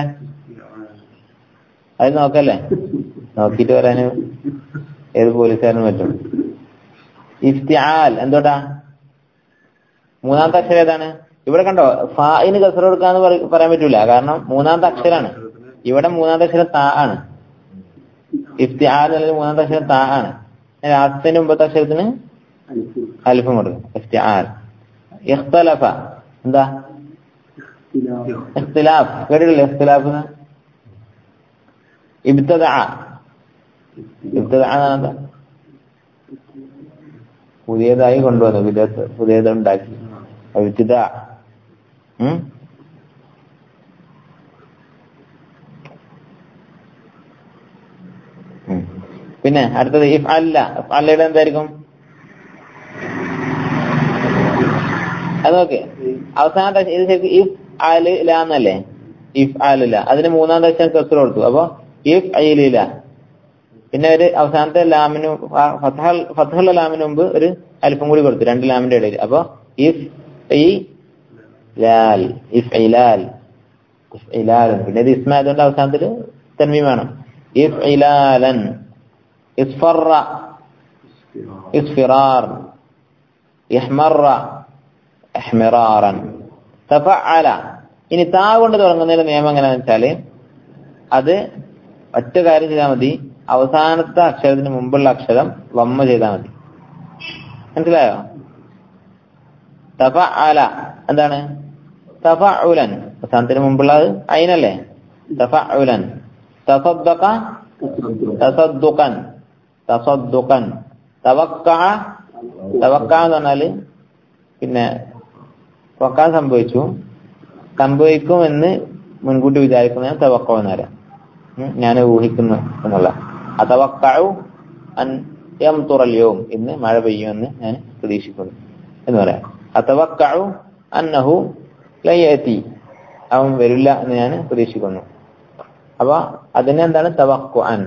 അത് നോക്കല്ലേ, നോക്കിട്ട് പറയാന് ഏത് പോലീസുകാരനും പറ്റും. ഇഫ്തിആൽ എന്തോട്ടാ? മൂന്നാമത്തെ അക്ഷരം ഏതാണ്? ഇവിടെ കണ്ടോ, ഫായിന് കസ്റ കൊടുക്കാന്ന് പറയാൻ പറ്റൂല, കാരണം മൂന്നാമത്തെ അക്ഷരാണ്. ഇവിടെ മൂന്നാമത്തെ അക്ഷരം താ ആണ്. ഇഫ്തിആൽ അല്ലെങ്കിൽ മൂന്നാമത്തെ അക്ഷരം താ ആണ്. ലാസ്റ്റത്തിന് മുമ്പത്തെ അക്ഷരത്തിന് അലിഫും കൊടുക്കും. ഇഫ്തിആൽ. ഇഖ്തലഫ എന്താ? ഇഖ്തിലാഫ്. കേട്ടിട്ടില്ലേ ഇഖ്തിലാഫ്? ഇബ്തദഅ. ഇബ്തദഅ എന്താ? പുതിയതായി കൊണ്ടുവന്നു, വിദഗ്ധ പുതിയത് ഉണ്ടാക്കി. ഇബ്തിദാ. ഉം പിന്നെ അടുത്തത് ഇഫ്അല്ല. ഇഫ്അല്ലയുടെ എന്തായിരിക്കും? അത് നോക്ക്, അവസാനത്തെ ഇത് ശരിക്കും ഇഫ് അല് ല എന്നല്ലേ? ഇഫ് അലില്ല, അതിന് മൂന്നാമത്തെ അക്ഷരം കസ്റ കൊടുത്തു. അപ്പൊ ഇഫ് അയിലില്ല. പിന്നെ ഒരു അവസാനത്തെ ലാമിന് ഫത്ഹുള്ള ലാമിന് മുമ്പ് ഒരു അലിഫും കൂടി കൊടുത്തു, രണ്ട് ലാമിന്റെ ഇടയിൽ. അപ്പൊ ഇഫ് ഇലാൽ, ഇഫ് ഇലാൽ, ഇഫ് ഇലാൽ. പിന്നെ ഇത് ഇസ്മ ആയതുകൊണ്ട് അവസാനത്തിൽ തൻവീം വേണം. ഇഫ്ഇലാലൻ, ഇസ്ഫറ ഇസ്ഫിറാർ, ഇഹ്മറ ഇഹ്മിറാറൻ, തഫഅല. ഇനി താ കൊണ്ട് തുടങ്ങുന്നതിന്റെ നിയമം എങ്ങനെയാണെന്ന് വെച്ചാല് അത് ഒറ്റ കാര്യം ചെയ്താൽ മതി, അവസാനത്തെ അക്ഷരത്തിന് മുമ്പുള്ള അക്ഷരം വമ്മ ചെയ്താൽ മതി. മനസ്സിലായോ? തഫഅല എന്താണ്? തഫഉലൻ, അവസാനത്തിന് മുമ്പുള്ളത് അയിനല്ലേ? തഫഉലൻ. തസദ്ദഖ തസദ്ദുഖൻ, തസദ്ദുഖൻ. തവക്കഅ, തവക്കഅ എന്ന് പറഞ്ഞാല് പിന്നെ വക്കാ സംഭവിച്ചു, സംഭവിക്കുമെന്ന് മുൻകൂട്ടി വിചാരിക്കുന്ന തവക്കഅ എന്ന് പറയാം. ഞാൻ ഊഹിക്കുന്നു എന്നുള്ള. അതവക്കഉ അൻ യംതുറൽ യൗം, ഇന്ന് മഴ പെയ്യുമെന്ന് ഞാൻ പ്രതീക്ഷിക്കുന്നു എന്ന് പറയാം. അതവക്കഉ അന്നഹു ലയതി, അവൻ വരില്ല എന്ന് ഞാൻ പ്രതീക്ഷിക്കുന്നു. അപ്പൊ അതിനെന്താണ്? തവക്കുഅൻ.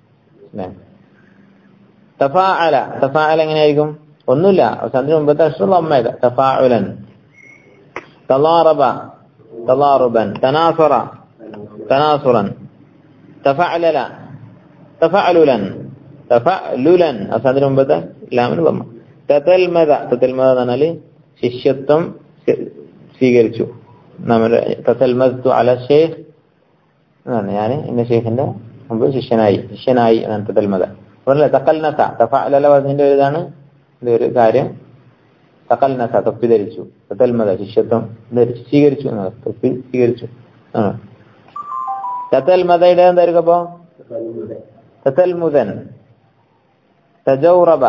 തഫാഅല, തഫാഅല എങ്ങനെയായിരിക്കും? ഒന്നുമില്ല, അവസാനത്തിന് മുമ്പത്തെ അക്ഷരം വമ്മേക. തഫാഉലൻ. തളാറബ തളാറുബൻ, തനാസറ തനാസുറൻ, തഫഅലല തഫഅലുലൻ, തഫഅലുലൻ, അവസാനത്തിന് മുമ്പത്തെ ലാമിന് വമ്മ. തതൽമദ, തതൽമദ എന്ന് പറഞ്ഞാല് ശിഷ്യത്വം സ്വീകരിച്ചു. നമ്മുടെ തതൽമദ്തു അല ശൈഖ് എന്നാണ്, ഞാൻ ഇന്ന ശൈഖിന്റെ മുമ്പ് ശിഷ്യനായി ശിഷ്യനായി എന്നാണ് തതൽമദ. അതുപോലെ തഖൽനസ, തഫഅലല വസ്നിന്റെ ഒരു ഇതാണ്, ഇത് ഒരു കാര്യം. തഖൽനസ തൊപ്പി ധരിച്ചു, തതൽമദ ശിഷ്യത്വം ധരിച്ചു സ്വീകരിച്ചു എന്നാണ്, തൊപ്പി സ്വീകരിച്ചു. ആ തതൽമദയുടെ എന്തായിരിക്കും അപ്പൊ? തതൽമുദൻ, തജൗറബ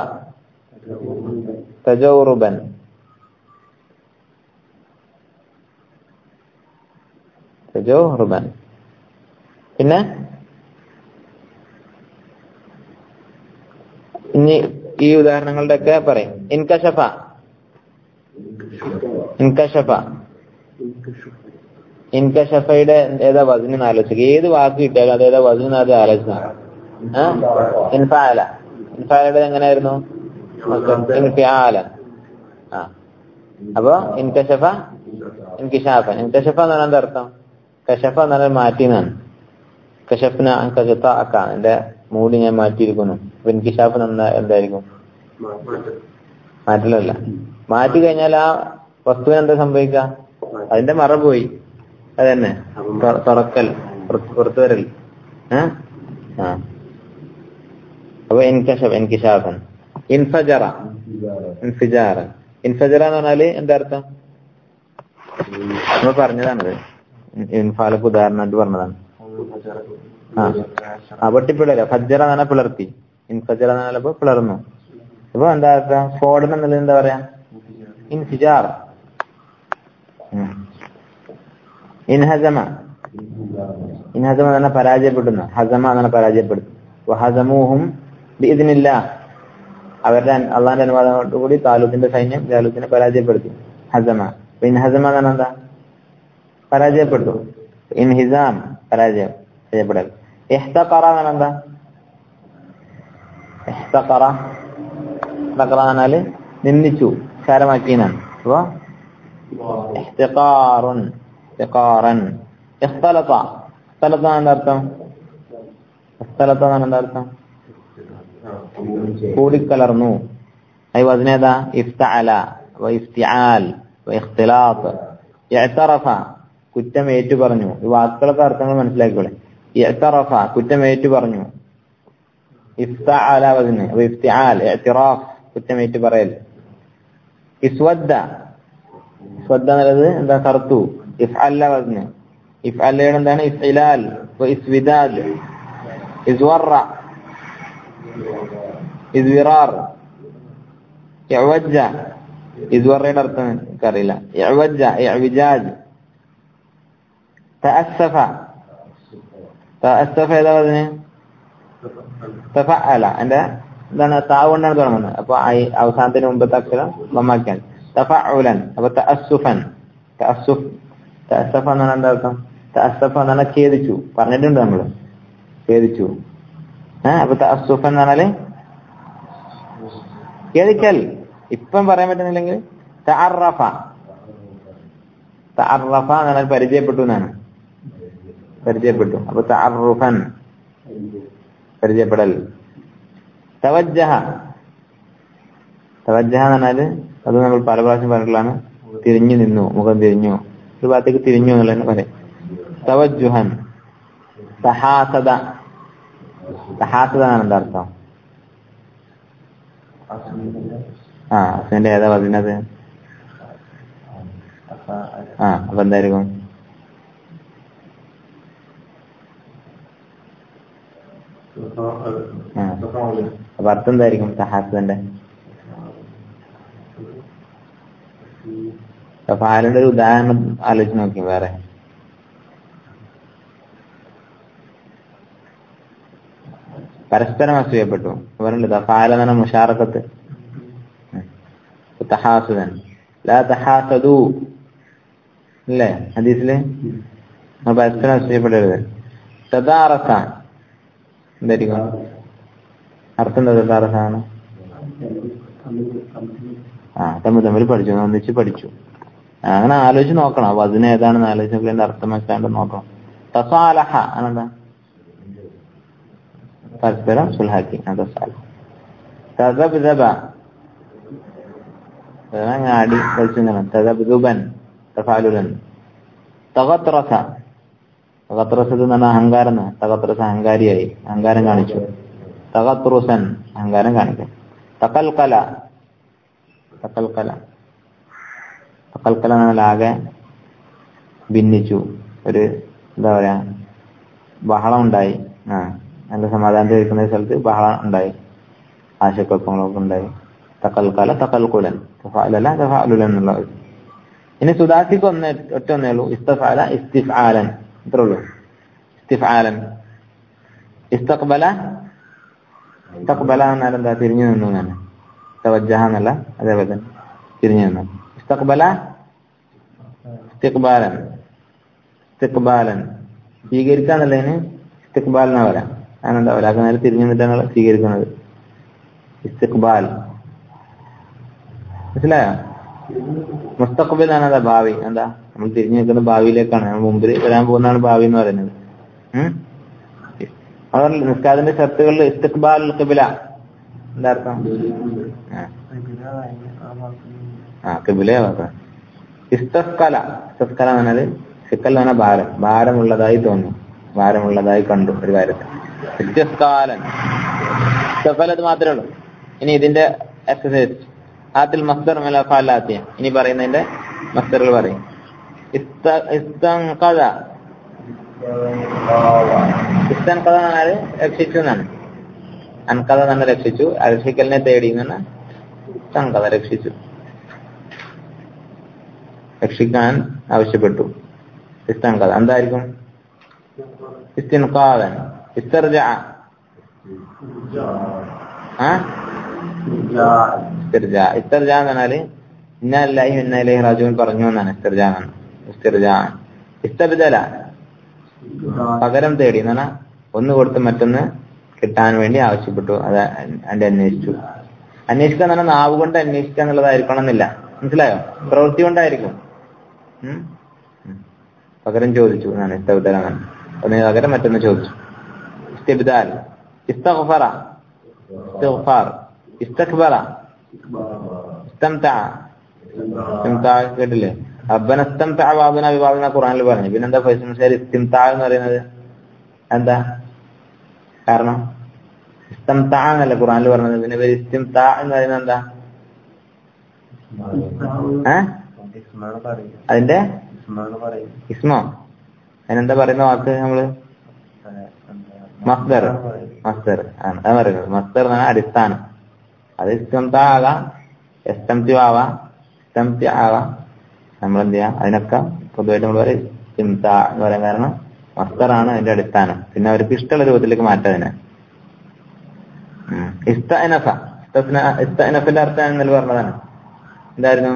തജൗറുബൻ, തജൗറുബൻ. പിന്നെ ഇനി ഈ ഉദാഹരണങ്ങളുടെ ഒക്കെ പറയും. ഇൻകശഫ, ഇൻകശഫ, ഇൻകശഫയുടെ ഏതാ വസ്ന് ആലോചിക്കുക. ഏത് വാക്ക് കിട്ടിയാലും അത് ഏതാ വസ്ന് അത് ആലോചിക്കണം. ഇൻഫഅല, ഇൻഫഅലയുടെ എങ്ങനെയായിരുന്നു? ഇൻഫിആലൻ. ആ അപ്പൊ ഇൻകശഫ ഇൻകിശാഫൻ. ഇൻകശഫ എന്ന് പറഞ്ഞാൽ എന്താ അർത്ഥം? കശഫ എന്ന് പറഞ്ഞാൽ മാറ്റിന്നാണ്. കശഫ്ന അൻക അക്ക, എന്റെ മൂടി ഞാൻ മാറ്റിയിരിക്കുന്നു. അപ്പൊ ഇൻകിശാഫ് എന്തായിരിക്കും? മാറ്റലല്ല. മാറ്റി കഴിഞ്ഞാൽ ആ വസ്തുവിന് എന്താ സംഭവിക്കുക? അതിന്റെ മറ പോയി. അതന്നെ തുറക്കൽ, പുറത്തു വരൽ. ഏഹ് ആ അപ്പൊ ഇൻകശഫ് ഇൻകിശാഫൻ. ഇൻഫജറ ഇൻഫിജാറൻ. ഇൻഫജറ എന്ന് പറഞ്ഞാല് എന്താ അർത്ഥം? നമ്മൾ പറഞ്ഞതാണത്, ഇൻഫാലക്ക് ഉദാഹരണമായിട്ട് പറഞ്ഞതാണ്. ആ പൊട്ടിപ്പിളര. ഫജ്ജറ എന്ന് പറഞ്ഞാൽ പിളർത്തി, ഇൻഫജറ എന്ന് പറഞ്ഞാൽ പിളർന്നു. അപ്പൊ എന്താ അർത്ഥം? സ്ഫോടനം എന്നുള്ളത് എന്താ പറയാ? ഇൻഫിജാർ. ഇൻഹസമ, ഇൻഹസമ എന്ന് പറഞ്ഞാൽ പരാജയപ്പെടുന്നു, ഹസമ എന്ന് പറഞ്ഞാൽ പരാജയപ്പെടുന്നു. വഹസമൂഹും ബിഇദ്നില്ലാഹ്, അവരുടെ അള്ളാന്റെ അനുവാദത്തോടുകൂടി താലൂത്തിന്റെ സൈന്യം ജാലൂത്തിനെ പരാജയപ്പെടുത്തി. ഹസമ. ഇൻഹസമ എന്ന് പറഞ്ഞാൽ എന്താ? പരാജയപ്പെട്ടു. ഇൻഹിസാം പരാജയം ചെയ്യപ്പെടൽ. ഇഹ്തഖറ എന്ന് പറഞ്ഞാൽ എന്താ? ഇഹ്തഖറ ഇഹ്തഖറ എന്ന് പറഞ്ഞാല് നിന്ദിച്ചു, സാരമാക്കിയെന്നാണ്. അപ്പൊ ഇഹ്തിഖാറുൻ ഇഹ്തിഖാറൻ. ഇഖ്തലത, ഇഖ്തലത എന്താ അർത്ഥം? ഇഖ്തലത എന്ന് എന്താ അർത്ഥം? കൂടിക്കലർന്നു. അത് വസ്നേതാ? ഇഫ്തഅല വ ഇഫ്തിആൽ വ ഇഖ്തിലാത്ത്. ഇഅ്തറഫ കുറ്റം ഏറ്റു പറഞ്ഞു. ഈ വാക്കുകളൊക്കെ അർത്ഥങ്ങൾ മനസ്സിലാക്കിക്കോളെ. ഇഅ്തറഫ കുറ്റം ഏറ്റു പറഞ്ഞു. ഇഫ്തഅല വസ്ന് വ ഇഫ്തിആൽ ഇഅ്തിറാഫ് കുറ്റം ഏറ്റു പറയൽ. ഇസ്വദ്ദ, ഇസ്വദ്ദ എന്നുള്ളത് എന്താ? കറുത്തു. ഇഫ്അല വസ്ന്. ഇഫ്അലയുടെ എന്താണ്? ഇഫ്ഇലാൽ വ ഇസ്വിദാദ്. ഇസ്വറ ഇസ്വിറാർ. ഇഅ്വജ്ജ, ഇസ്വറയുടെ അർത്ഥം എനിക്കറിയില്ല. ഇഅ്വജ്ജ ഇഅ്വിജാജ്. തഅസ്സഫ, തഅസ്സഫ ഏതാ വസ്ന്? തഫഅല. എന്റെ എന്താണ്? താ കൊണ്ടാണ് തുടങ്ങുന്നത്. അപ്പൊ അവസാനത്തിന് മുമ്പത്തെ അക്ഷരം വമ്മാക്കിയാണ്. തഫഉലൻ. അപ്പൊ തഅസ്സുഫൻ. തഅസ്സുഫ്, തഅസ്സഫ എന്നാണ് എന്താ അർത്ഥം? തഅസ്സഫ എന്നാണ് ഖേദിച്ചു. പറഞ്ഞിട്ടുണ്ട് നമ്മള്, ഖേദിച്ചു. ഏഹ് അപ്പൊ തഅസ്സുഫൻ എന്ന് പറഞ്ഞാല് ഖേദിക്കൽ. ഇപ്പം പറയാൻ പറ്റുന്നില്ലെങ്കിൽ തഅറഫ, തഅറഫ എന്ന് പറഞ്ഞാൽ പരിചയപ്പെട്ടു എന്നാണ്, പരിചയപ്പെട്ടു. അപ്പൊ തഅറുഫൻ പരിചയപ്പെടൽ. തവജ്ജഹ തവജ്ജഹ എന്ന് പറഞ്ഞാല് അത് നമ്മൾ പല പ്രാവശ്യം പറഞ്ഞിട്ടുള്ളതാണ്. തിരിഞ്ഞു നിന്നു, മുഖം തിരിഞ്ഞു, ഒരു ഭാഗത്തേക്ക് തിരിഞ്ഞു എന്നുള്ളതിന് പറയാം തവജ്ജുഹൻ. തഹാസദ തഹാസദ എന്നാണ് എന്താ അർത്ഥം? ആ അസിന്റെ ഏതാ പറഞ്ഞത്? ആ അപ്പൊ എന്തായിരിക്കും? ആ അപ്പൊ അർത്ഥം എന്തായിരിക്കും തഹാസദന്റെ? തഫാലിന്റെ ഒരു ഉദാഹരണം ആലോചിച്ച് നോക്കി. വേറെ പരസ്പരം അസൂയപ്പെട്ടു പറഞ്ഞില്ല. തഫാല എന്ന് പറഞ്ഞ മുഷാറക്കത്ത്. തഹാസുദൻ ലാ തഹാസദു അല്ലേ ഹദീസില്? പരസ്പരം അസൂയപ്പെടരുത്. തദാറസ എന്തായിരിക്കും അർത്ഥം? തദാറസാണ് ആ തമ്മിൽ തമ്മിൽ പഠിച്ചു, ഒന്നിച്ച് പഠിച്ചു. അങ്ങനെ ആലോചിച്ച് നോക്കണം. അപ്പൊ അതിന് ഏതാണെന്ന് ആലോചിച്ച് നോക്കി അതിന്റെ അർത്ഥം വെക്കാണ്ട് നോക്കണം. തസാലഹ അതെന്താ? പരസ്പരം സുൽഹാക്കി. തദബ്ദബ ആടി കളിച്ചു. തദബ്ദുബൻ തഫാലുലൻ. തഗത്രസ തഗത്രസത് എന്ന് പറഞ്ഞാൽ അഹങ്കാരം. തഗത്രസ അഹങ്കാരിയായി, അഹങ്കാരം കാണിച്ചു. തഗത്രുസൻ അഹങ്കാരം കാണിക്കും. തകൽക്കല തകൽക്കല തകൽക്കല എന്നാൽ ആകെ ഭിന്നിച്ചു, ഒരു എന്താ പറയാ ബഹളം ഉണ്ടായി. ആ നല്ല സമാധാനത്തിൽ ഇരിക്കുന്ന സ്ഥലത്ത് ബഹളം ഉണ്ടായി, ആശയക്കുഴപ്പങ്ങളൊക്കെ ഉണ്ടായി. തകൽക്കല തകൽക്കുലൻ തഫഅലല തഫഅലുലൻ എന്നുള്ളത്. ഇനി സുദാസിക്ക് ഒന്ന് ഒറ്റ ഒന്നേ ഉള്ളൂ. ഇസ്തഫഅല ഇസ്തിഫ്ആലൻ ഇത്രേ ഉള്ളൂ. ഇസ്തിഫ്ആലൻ. ഇസ്തഖ്ബല ഇസ്തഖ്ബല എന്നാൽ എന്താ? തിരിഞ്ഞു നിന്നു എന്നാണ്. തവജ്ജഹ എന്നല്ല, അതേപോലെ തന്നെ തിരിഞ്ഞു നിന്നു. ഇസ്തഖ്ബല ഇസ്തിഖ്ബാലൻ ഇസ്തിഖ്ബാലൻ സ്വീകരിക്കാന്നുള്ളതിന് ഇസ്തിഖ്ബാൽ എന്നാ പറയാം. അങ്ങനെന്താ ഒരാൾക്ക് നേരെ തിരിഞ്ഞു നിന്നിട്ടാണ് സ്വീകരിക്കുന്നത്. ഇസ്തിഖ്ബാൽ മനസ്സിലായോ? മുസ്തഖ്ബിൽ ആണ് എന്താ? ഭാവി. എന്താ നമ്മൾ തിരിഞ്ഞു നിൽക്കുന്നത് ഭാവിയിലേക്കാണ്. നമ്മൾ മുമ്പിൽ വരാൻ പോകുന്നതാണ് ഭാവി എന്ന് പറയുന്നത്. ഉം അതുകൊണ്ട് നിസ്കാരത്തിന്റെ ഷർത്തുകളിൽ ഇസ്തിഖ്ബാൽ ഖിബ്ല എന്താ അർത്ഥം? ആ ഖിബ്ലയെ വാക്കാം. ഇസ്തസ്കല ഇസ്തസ്കല എന്ന് പറഞ്ഞാൽ സിക്കൽ എന്ന് പറഞ്ഞാൽ ഭാരം, ഭാരമുള്ളതായി തോന്നി, ഭാരമുള്ളതായി കണ്ടു ഒരു കാര്യത്തിൽ. ഇസ്തിസ്കാലൻ ഇസ്തഫലത് മാത്രമേ ഉള്ളൂ. ഇനി ഇതിന്റെ എക്സസൈസ് ആത്തിൽ മസ്ദർ മിനൽ അഫ്ആൽ ആത്തിയ. ഇനി പറയുന്നതിന്റെ മസ്ദറുകൾ പറയും. ഇസ്തൻഖദ ഇസ്തൻഖദ എന്ന് പറഞ്ഞാൽ രക്ഷിച്ചു എന്നാണ്. അൻഖദ എന്ന് പറഞ്ഞാൽ രക്ഷിച്ചു, രക്ഷിക്കലിനെ തേടി എന്ന് പറഞ്ഞാൽ ഇസ്തൻഖദ രക്ഷിച്ചു, രക്ഷിക്കാൻ ആവശ്യപ്പെട്ടു. ഇസ്തൻഖദ എന്തായിരിക്കും? ഇസ്തിൻഖാദൻ. ഇസ്തർജഅ ആ ഇസ്തിർജാ. ഇസ്തിർജാ എന്ന് പറഞ്ഞാല് ഇന്നാ ലില്ലാഹി വ ഇന്നാ ഇലൈഹി റാജിഊൻ പറഞ്ഞു എന്നാണ് ഇസ്തിർജാ എന്നാണ്. ഇസ്തിർജാ. ഇസ്തബ്ദല പകരം തേടി എന്ന് പറഞ്ഞാൽ ഒന്ന് കൊടുത്ത് മറ്റൊന്ന് കിട്ടാൻ വേണ്ടി ആവശ്യപ്പെട്ടു, അത് അതിന്റെ അന്വേഷിച്ചു. അന്വേഷിക്കുക എന്ന് പറഞ്ഞാൽ നാവ് കൊണ്ട് അന്വേഷിക്കുക എന്നുള്ളതായിരിക്കണം എന്നില്ല. മനസ്സിലായോ? പ്രവൃത്തി കൊണ്ടായിരിക്കും. ഉം പകരം ചോദിച്ചു എന്നാണ് ഇസ്തബ്ദല എന്നാണ്. ഒന്ന് പകരം മറ്റൊന്ന് ചോദിച്ചു. ഇസ്തിബ്ദാൽ. ഇസ്തഗ്ഫറ ഇസ്തിഗ്ഫാർ. ഇസ്തക്ബറ ഇസ്തംതഅ ഇസ്തിംതാ കേട്ടില്ലേ? റബ്ബന ഇസ്തംതഅ ബഅദുനാ ബിബഅദിൻ ഖുർആനിൽ പറഞ്ഞു. പിന്നെന്താ ഫൈസൽ ഇസ്തിംതാ എന്ന് പറയുന്നത്? എന്താ കാരണം? ഇസ്തംതഅ എന്നല്ല ഖുർആനിൽ പറഞ്ഞത്, പിന്നെ ഇസ്തിംതാ എന്ന് പറയുന്നത് എന്താ? ഏഹ് അതിന്റെ ഇസ്മോ? അതിനെന്താ പറയുന്ന വാക്ക്? നമ്മള് മസ്ദർ മസ്ദർ ആണ് അത് പറയുന്നത്. മസ്ദർ എന്നാണ് അടിസ്ഥാനം. അത് ഇസ്തംതാ ആകാം, ഇസ്തംതി ആവാം, ഇസ്തംതി ആവാം. നമ്മളെന്ത് ചെയ്യാം? അതിനൊക്കെ പൊതുവായിട്ട് നമ്മൾ പറയും ഇസ്തിംതാ എന്ന് പറയാൻ കാരണം മസ്ദറാണ് അതിന്റെ അടിസ്ഥാനം. പിന്നെ അവർക്ക് ഇഷ്ടമുള്ള രൂപത്തിലേക്ക് മാറ്റാം അതിനെ. ഇസ്തഅനഫ ഇസ്തഅനഫിന്റെ അർത്ഥം എന്നല്ല പറഞ്ഞതാണ്. എന്തായിരുന്നു?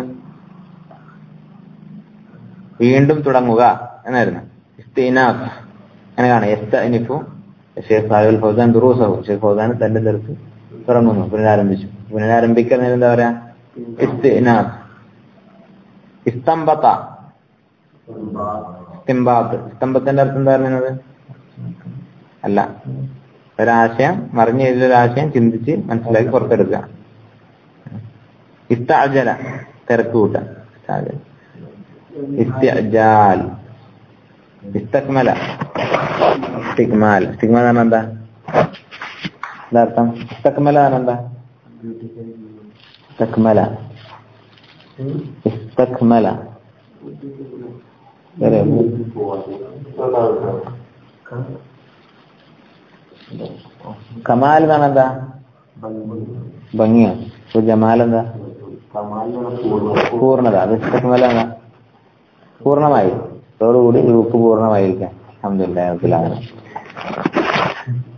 വീണ്ടും തുടങ്ങുക എന്നായിരുന്നു. ഇസ്തിനാഫ് അങ്ങനെയാണ്. യസ്തഅനിഫു ഷെയ്ഖ് സാലിഹുൽ ഫൗസാൻ ദുറൂസഹു. ഷെയ്ഖ് ഫൗസാൻ തന്റെ ദർസ് തുടങ്ങുന്നു, പുനരാരംഭിച്ചു. പുനരാരംഭിക്കുന്നത് എന്താ പറയാ? ഇസ്തിനാഫ്. ഇസ്തംബത ഇസ്തിംബാത്ത്. ഇസ്തംബത്തിന്റെ അർത്ഥം എന്താ പറയുന്നത്? അല്ല ഒരാശയം മറിഞ്ഞു എഴുതിയൊരാശയം ചിന്തിച്ച് മനസ്സിലാക്കി പുറത്തെടുക്കുക. ഇസ്തഅജല തിരക്ക് കൂട്ടാൻ. ഇസ്തിഅജാൽ. ഇസ്തക്മല ഇസ്തിക്മാൽ. ഇസ്തിക്മാൽ എന്ന് പറഞ്ഞാൽ എന്താ? എന്താ അർത്ഥം? ഇസ്തക്മല എന്ന് എന്താ? ഇസ്തക്മല ഇസ്തക്മല കമാൽ എന്നാണ് എന്താ? ഭംഗിയോ? ജമാൽ എന്താ? പൂർണ്ണത. അത് ഇസ്തക്മല എന്താ? പൂർണ്ണമായി. അതോടുകൂടി ഗ്രൂപ്പ് പൂർണ്ണമായിരിക്കാം. അൽഹംദുലില്ലാഹി റബ്ബിൽ ആലമീൻ.